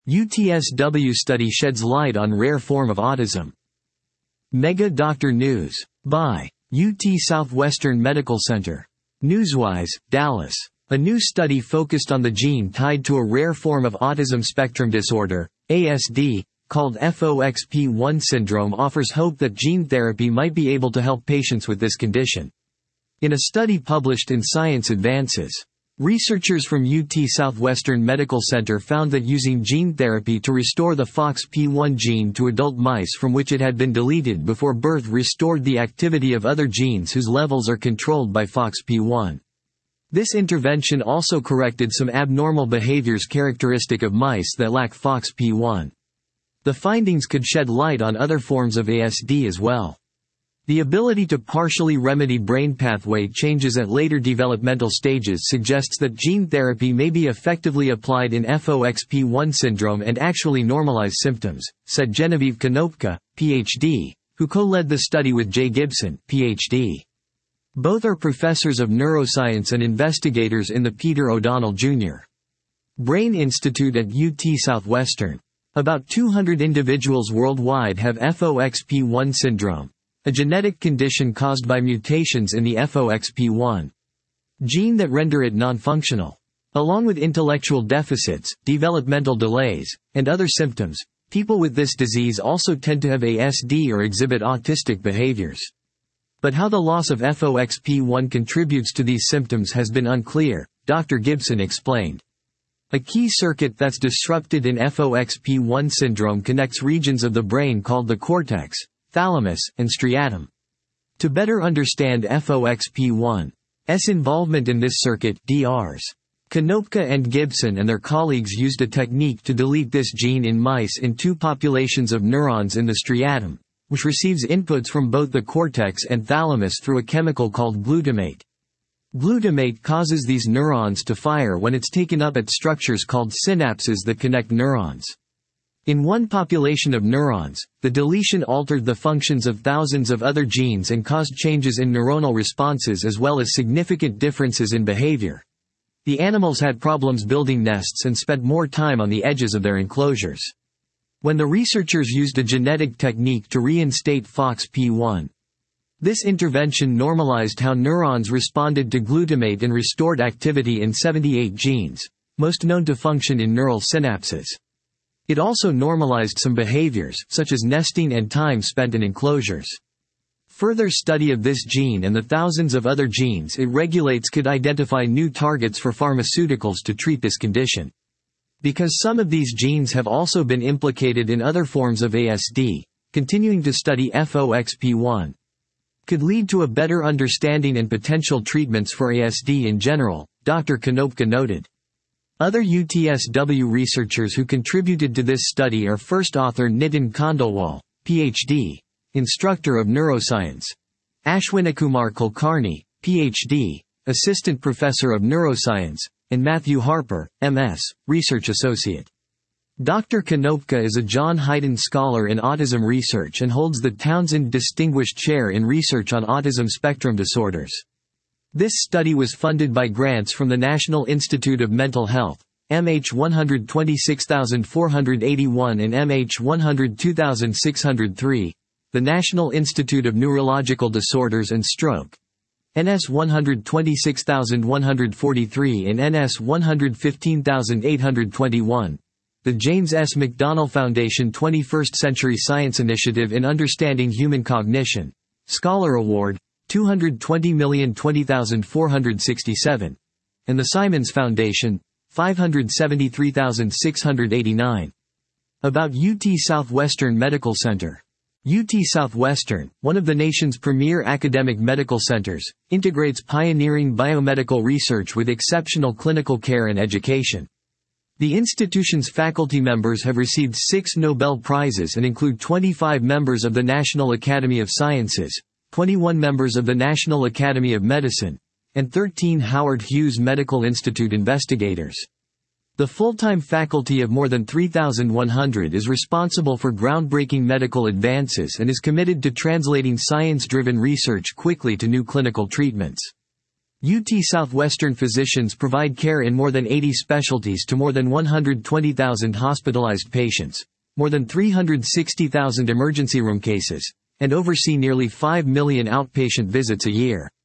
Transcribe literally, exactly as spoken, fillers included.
U T S W study sheds light on rare form of autism. Mega Doctor News. By U T Southwestern Medical Center. Newswise, Dallas. A new study focused on the gene tied to a rare form of autism spectrum disorder, A S D, called F O X P one syndrome offers hope that gene therapy might be able to help patients with this condition. In a study published in Science Advances, researchers from U T Southwestern Medical Center found that using gene therapy to restore the F O X P one gene to adult mice from which it had been deleted before birth restored the activity of other genes whose levels are controlled by F O X P one. This intervention also corrected some abnormal behaviors characteristic of mice that lack F O X P one. The findings could shed light on other forms of A S D as well. The ability to partially remedy brain pathway changes at later developmental stages suggests that gene therapy may be effectively applied in F O X P one syndrome and actually normalize symptoms, said Genevieve Konopka, P H D, who co-led the study with Jay Gibson, P H D. Both are professors of neuroscience and investigators in the Peter O'Donnell Junior Brain Institute at U T Southwestern. About two hundred individuals worldwide have F O X P one syndrome, a genetic condition caused by mutations in the F O X P one gene that render it non-functional. Along with intellectual deficits, developmental delays, and other symptoms, people with this disease also tend to have A S D or exhibit autistic behaviors. But how the loss of F O X P one contributes to these symptoms has been unclear, Doctor Gibson explained. A key circuit that's disrupted in F O X P one syndrome connects regions of the brain called the cortex, thalamus, and striatum. To better understand F O X P one's involvement in this circuit, Doctors Konopka and Gibson and their colleagues used a technique to delete this gene in mice in two populations of neurons in the striatum, which receives inputs from both the cortex and thalamus through a chemical called glutamate. Glutamate causes these neurons to fire when it's taken up at structures called synapses that connect neurons. In one population of neurons, the deletion altered the functions of thousands of other genes and caused changes in neuronal responses as well as significant differences in behavior. The animals had problems building nests and spent more time on the edges of their enclosures. When the researchers used a genetic technique to reinstate F O X P one, this intervention normalized how neurons responded to glutamate and restored activity in seventy-eight genes, most known to function in neural synapses. It also normalized some behaviors, such as nesting and time spent in enclosures. Further study of this gene and the thousands of other genes it regulates could identify new targets for pharmaceuticals to treat this condition. Because some of these genes have also been implicated in other forms of A S D, continuing to study F O X P one could lead to a better understanding and potential treatments for A S D in general, Doctor Konopka noted. Other U T S W researchers who contributed to this study are first author Nitin Khandelwal, P H D, instructor of neuroscience, Ashwinikumar Kulkarni, P H D, assistant professor of neuroscience, and Matthew Harper, M S, research associate. Doctor Konopka is a John Hayden Scholar in Autism Research and holds the Townsend Distinguished Chair in Research on Autism Spectrum Disorders. This study was funded by grants from the National Institute of Mental Health, M H one hundred twenty-six thousand four hundred eighty-one and M H one hundred two thousand six hundred three, the National Institute of Neurological Disorders and Stroke, N S one hundred twenty-six thousand one hundred forty-three and N S one hundred fifteen thousand eight hundred twenty-one, the James S. McDonnell Foundation twenty-first Century Science Initiative in Understanding Human Cognition, Scholar Award, two hundred twenty million twenty thousand four hundred sixty-seven, and the Simons Foundation, five hundred seventy-three thousand six hundred eighty-nine. About U T Southwestern Medical Center. U T Southwestern, one of the nation's premier academic medical centers, integrates pioneering biomedical research with exceptional clinical care and education. The institution's faculty members have received six Nobel Prizes and include twenty-five members of the National Academy of Sciences, twenty-one members of the National Academy of Medicine, and thirteen Howard Hughes Medical Institute investigators. The full-time faculty of more than three thousand one hundred is responsible for groundbreaking medical advances and is committed to translating science-driven research quickly to new clinical treatments. U T Southwestern physicians provide care in more than eighty specialties to more than one hundred twenty thousand hospitalized patients, more than three hundred sixty thousand emergency room cases, and oversee nearly five million outpatient visits a year.